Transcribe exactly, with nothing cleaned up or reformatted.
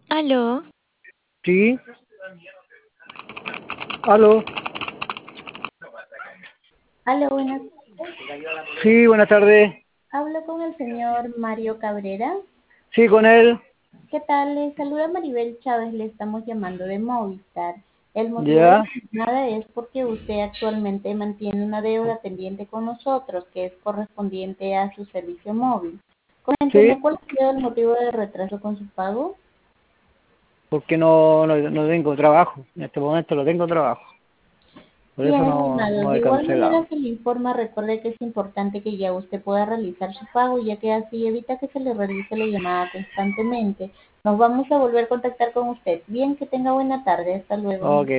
Aló, Sí, aló. Hola, buenas tardes. Sí, buenas tardes. Hablo con el señor Mario Cabrera. Sí, con él. ¿Qué tal? Le saluda Maribel Chávez, le estamos llamando de Movistar. El motivo de Ya. la llamada es porque usted actualmente mantiene una deuda pendiente con nosotros que es correspondiente a su servicio móvil. Sí, Coménteme, ¿cuál ha sido el motivo de retraso con su pago? porque no, no, no tengo trabajo. En este momento no tengo trabajo. Por eso Bien, no, estimado. no De he igual manera cancelado. se le informa, recuerde que es importante que ya usted pueda realizar su pago, ya que así evita que se le realice la llamada constantemente. Nos vamos a volver a contactar con usted. Bien, que tenga buena tarde. Hasta luego. Ok.